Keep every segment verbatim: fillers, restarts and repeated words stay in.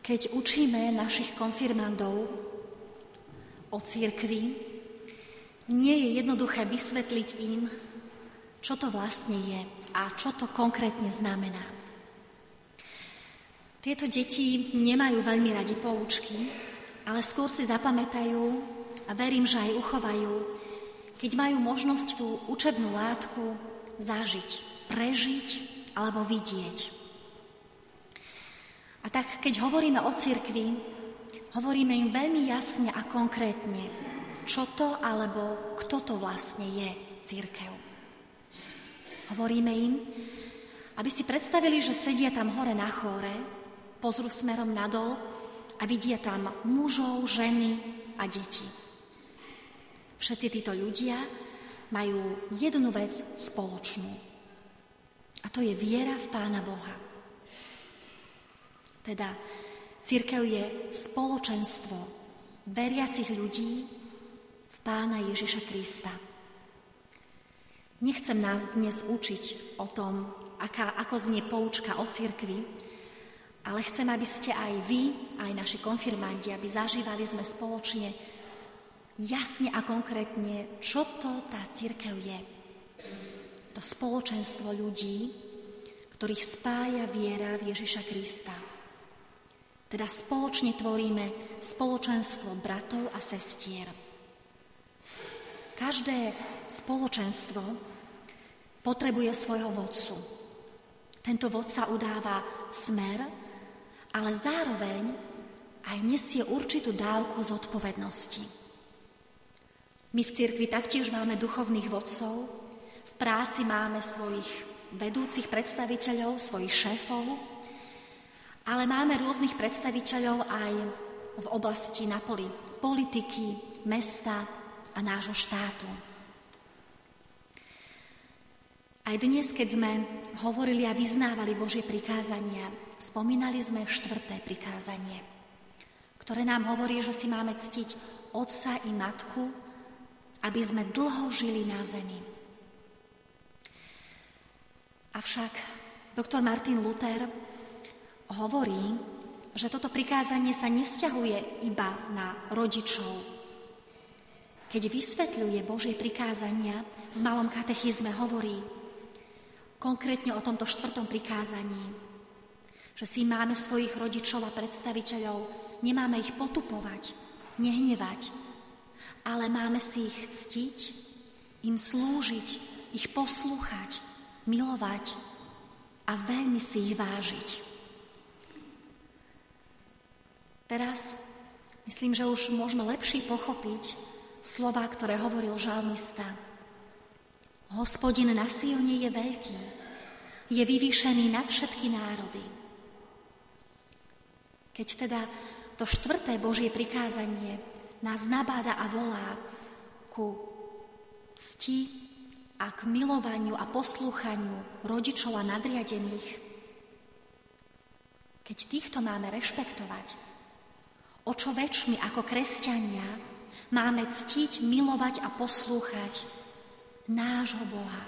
Keď učíme našich konfirmandov o cirkvi, nie je jednoduché vysvetliť im, čo to vlastne je a čo to konkrétne znamená. Tieto deti nemajú veľmi radi poučky, ale skôr si zapamätajú a verím, že aj uchovajú, keď majú možnosť tú učebnú látku zažiť, prežiť alebo vidieť. A tak, keď hovoríme o cirkvi, hovoríme im veľmi jasne a konkrétne, čo to alebo kto to vlastne je cirkev. Hovoríme im, aby si predstavili, že sedia tam hore na chóre, pozrú smerom nadol a vidia tam mužov, ženy a deti. Všetci títo ľudia majú jednu vec spoločnú. A to je viera v Pána Boha. Teda cirkev je spoločenstvo veriacich ľudí v Pána Ježiša Krista. Nechcem nás dnes učiť o tom, aká, ako znie poučka o cirkvi, ale chcem, aby ste aj vy, aj naši konfirmandi, aby zažívali sme spoločne jasne a konkrétne, čo to tá cirkev je. To spoločenstvo ľudí, ktorých spája viera v Ježiša Krista. Teda spoločne tvoríme spoločenstvo bratov a sestier. Každé spoločenstvo potrebuje svojho vodcu. Tento vodca udáva smer, ale zároveň aj nesie určitú dávku zodpovednosti. My v cirkvi taktiež máme duchovných vodcov, v práci máme svojich vedúcich predstaviteľov, svojich šéfov, ale máme rôznych predstaviteľov aj v oblasti na poli politiky, mesta a nášho štátu. Aj dnes, keď sme hovorili a vyznávali Božie prikázania, spomínali sme štvrté prikázanie, ktoré nám hovorí, že si máme ctiť otca i matku, aby sme dlho žili na zemi. Avšak doktor Martin Luther hovorí, že toto prikázanie sa nevzťahuje iba na rodičov. Keď vysvetľuje Božie prikázania, v malom katechizme hovorí konkrétne o tomto štvrtom prikázaní, že si máme svojich rodičov a predstaviteľov, nemáme ich potupovať, nehnevať, ale máme si ich ctiť, im slúžiť, ich poslúchať, milovať a veľmi si ich vážiť. Teraz myslím, že už môžeme lepšie pochopiť slová, ktoré hovoril žalmista. Hospodin na Sione je veľký, je vyvýšený nad všetky národy. Keď teda to štvrté Božie prikázanie nás nabáda a volá ku cti a k milovaniu a poslúchaniu rodičov a nadriadených, keď týchto máme rešpektovať, o čo väčšmi ako kresťania máme ctiť, milovať a poslúchať nášho Boha.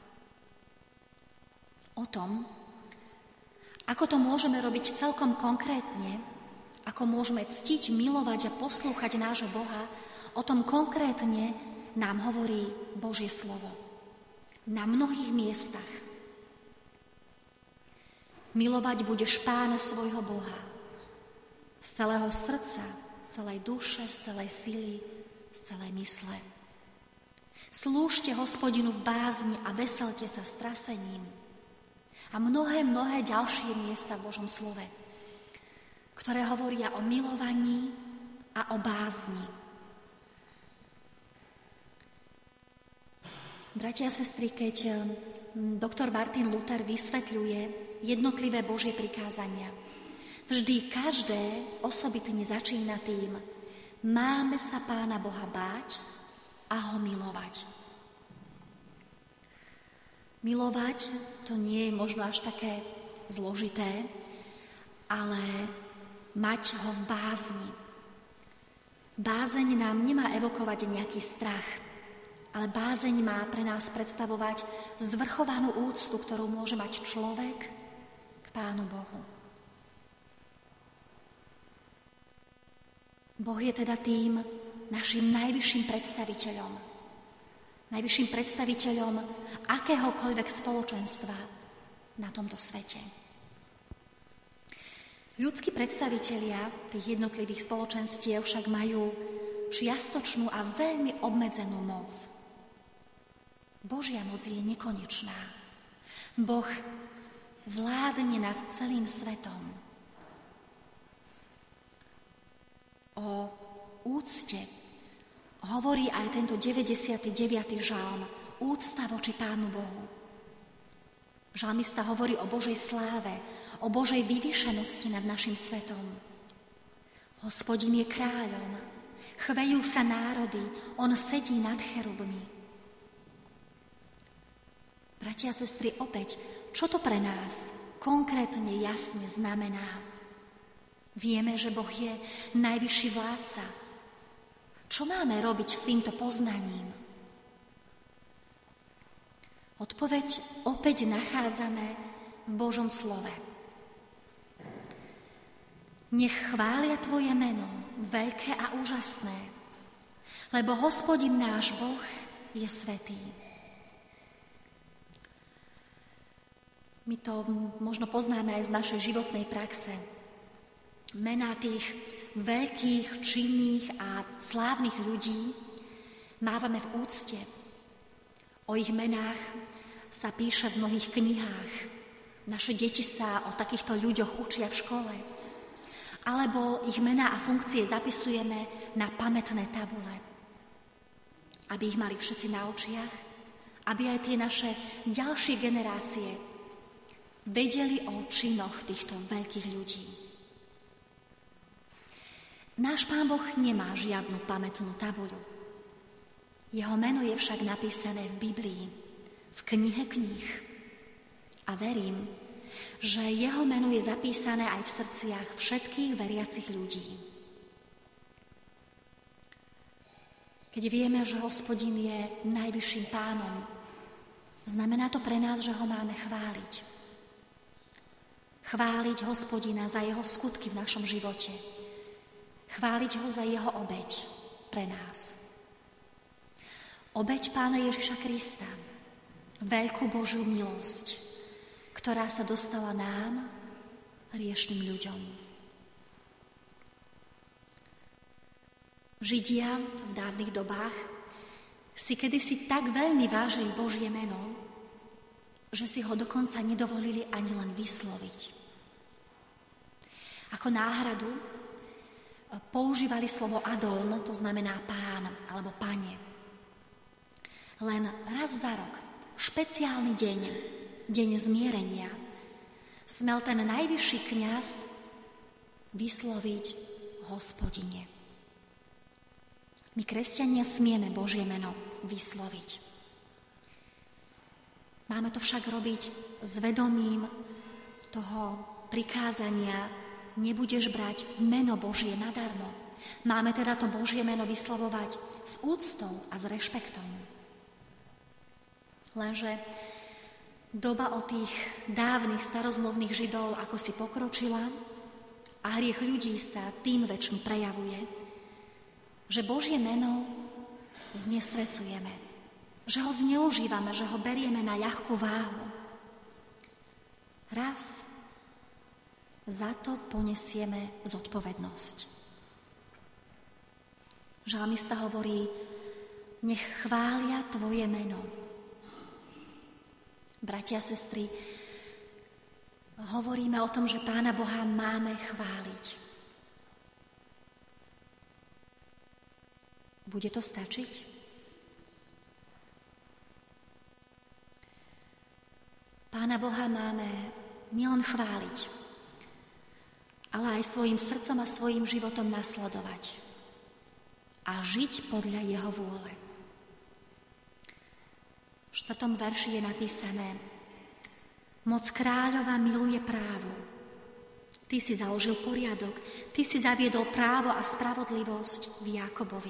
O tom, ako to môžeme robiť celkom konkrétne, ako môžeme ctiť, milovať a poslúchať nášho Boha, o tom konkrétne nám hovorí Božie slovo. Na mnohých miestach. Milovať budeš Pána svojho Boha z celého srdca, z celej duše, z celej sily, z celej mysle. Slúžte Hospodinu v bázni a veselte sa strasením. A mnohé, mnohé ďalšie miesta v Božom slove, ktoré hovoria o milovaní a o bázni. Bratia a sestry, keď doktor Martin Luther vysvetľuje jednotlivé Božie prikázania, vždy každé osobitne začína tým: máme sa Pána Boha báť a ho milovať. Milovať to nie je možno až také zložité, ale mať ho v bázni. Bázeň nám nemá evokovať nejaký strach, ale bázeň má pre nás predstavovať zvrchovanú úctu, ktorú môže mať človek k Pánu Bohu. Boh je teda tým našim najvyšším predstaviteľom. Najvyšším predstaviteľom akéhokoľvek spoločenstva na tomto svete. Ľudskí predstavitelia tých jednotlivých spoločenstiev však majú čiastočnú a veľmi obmedzenú moc. Božia moc je nekonečná. Boh vládne nad celým svetom. O úcte hovorí aj tento deväťdesiaty deviaty žalm, úcta voči Pánu Bohu. Žalmista hovorí o Božej sláve, o Božej vyvýšenosti nad našim svetom. Hospodin je kráľom, chvejú sa národy, on sedí nad cherubmi. Bratia a sestry, opäť, čo to pre nás konkrétne jasne znamená? Vieme, že Boh je najvyšší vládca. Čo máme robiť s týmto poznaním? Odpoveď opäť nachádzame v Božom slove. Nech chvália Tvoje meno, veľké a úžasné, lebo Hospodin náš Boh je svätý. My to možno poznáme aj z našej životnej praxe. Mená tých veľkých, činných a slávnych ľudí mávame v úcte. O ich menách sa píše v mnohých knihách. Naše deti sa o takýchto ľuďoch učia v škole. Alebo ich mená a funkcie zapisujeme na pamätné tabule. Aby ich mali všetci na očiach, aby aj tie naše ďalšie generácie vedeli o činoch týchto veľkých ľudí. Náš Pán Boh nemá žiadnu pamätnú tabuľu. Jeho meno je však napísané v Biblii, v knihe kníh. A verím, že jeho meno je zapísané aj v srdciach všetkých veriacich ľudí. Keď vieme, že Hospodin je najvyšším Pánom, znamená to pre nás, že ho máme chváliť. Chváliť Hospodina za jeho skutky v našom živote. Chváliť ho za jeho obeť pre nás. Obeť Pána Ježiša Krista, veľkú Božiu milosť, ktorá sa dostala nám, hriešným ľuďom. Židia v dávnych dobách si kedysi tak veľmi vážili Božie meno, že si ho dokonca nedovolili ani len vysloviť. Ako náhradu používali slovo Adón, to znamená pán alebo pane. Len raz za rok, špeciálny deň, deň zmierenia, smel ten najvyšší kňaz vysloviť Hospodine. My, kresťania, smieme Božie meno vysloviť. Máme to však robiť s vedomím toho prikázania nebudeš brať meno Božie nadarmo. Máme teda to Božie meno vyslovovať s úctou a s rešpektom. Lenže doba od tých dávnych starozmluvných Židov ako si pokročila a hriech ľudí sa tým väčšmi prejavuje, že Božie meno znesvecujeme, že ho zneužívame, že ho berieme na ľahkú váhu. Raz za to ponesieme zodpovednosť. Žalmista hovorí, nech chvália Tvoje meno. Bratia a sestry, hovoríme o tom, že Pána Boha máme chváliť. Bude to stačiť? Pána Boha máme nielen chváliť, ale aj svojim srdcom a svojim životom nasledovať a žiť podľa jeho vôle. V štvrtom verši je napísané: Moc kráľova miluje právo. Ty si založil poriadok, ty si zaviedol právo a spravodlivosť v Jákobovi.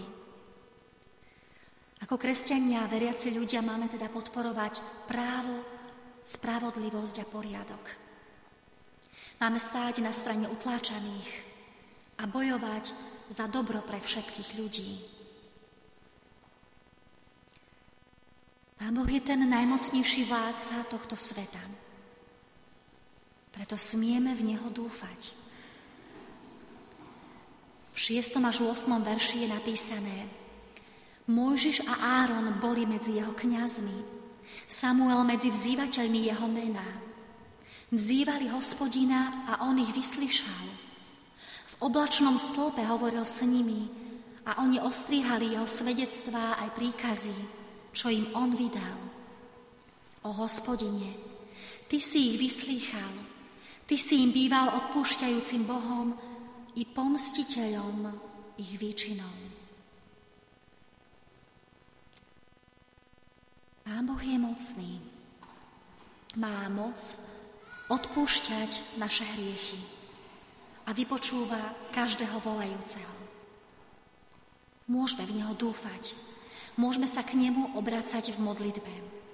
Ako kresťania a veriaci ľudia máme teda podporovať právo, spravodlivosť a poriadok. Máme stáť na strane utláčaných a bojovať za dobro pre všetkých ľudí. Pán Boh je ten najmocnejší vládca tohto sveta. Preto smieme v Neho dúfať. V šiestom až ôsmom verši je napísané: Mojžiš a Áron boli medzi jeho kňazmi, Samuel medzi vzývateľmi jeho mena. Vzývali Hospodina a on ich vyslyšal. V oblačnom stĺpe hovoril s nimi a oni ostrihali jeho svedectvá aj príkazy, čo im on vydal. O Hospodine, ty si ich vyslýchal, ty si im býval odpúšťajúcim Bohom i pomstiteľom ich výčinou. Pán Boh je mocný. Má moc odpúšťať naše hriechy a vypočúva každého volajúceho. Môžeme v Neho dúfať. Môžeme sa k Nemu obracať v modlitbe.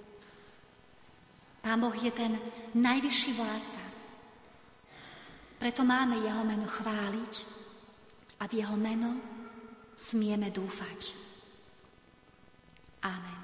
Pán Boh je ten najvyšší vládca. Preto máme Jeho meno chváliť a v Jeho meno smieme dúfať. Amen.